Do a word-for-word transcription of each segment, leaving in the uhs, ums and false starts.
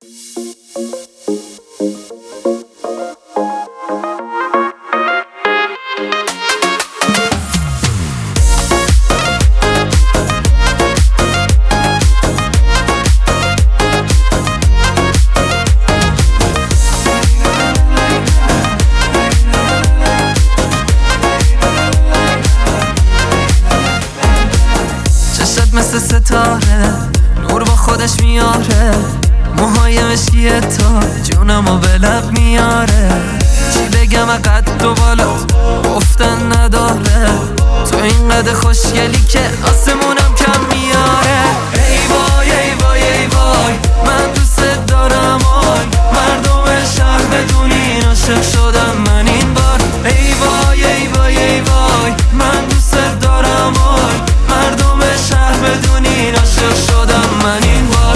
مثل ستاره نور با خودش میاره، موهای مشکی تو جونمو به لب میاره. چی بگم قد و بالات گفتن نداره، تو این قد خوشگلی که آسمونم کم میاره. ای وای ای وای ای وای من دوست دارم، آی مردم شهر بدونین عاشق شدم من این بار. ای وای ای وای ای وای من دوست دارم، آی مردم شهر بدونین عاشق شدم من این بار.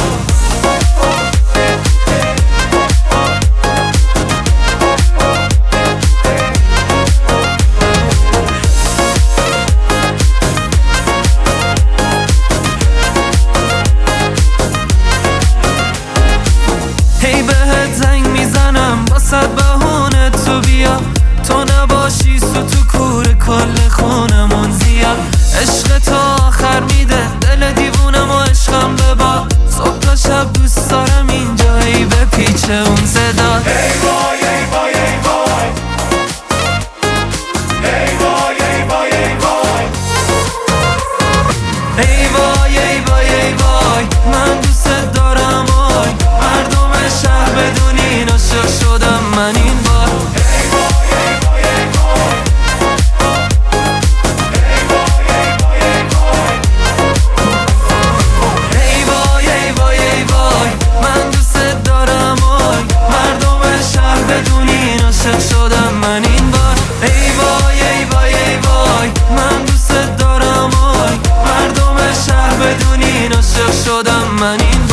هی بهت زنگ میزنم با صد بهونه تو بیا، تو نباشی سو تو کور کل خونمون زیاد. عشق تو آخر میده دل دیوونم و عشقم ببا، صبح تا شب دوست دارم اینجایی به پیچ اون صدا. ای وای ای وای ای وای ای وای ای وای ای وای ای وای ای وای ای وای من دوست دارم، آی مردم شهر بدونین عاشق شدم من این بار. ای وای ای وای ای وای ای وای ای وای ای وای ای وای ای وای ای وای من دوست دارم، آی مردم شهر بدونین عاشق شدم من این بار. ای وای ای وای ای وای من دوست دارم، آی مردم شهر بدونین عاشق شدم من این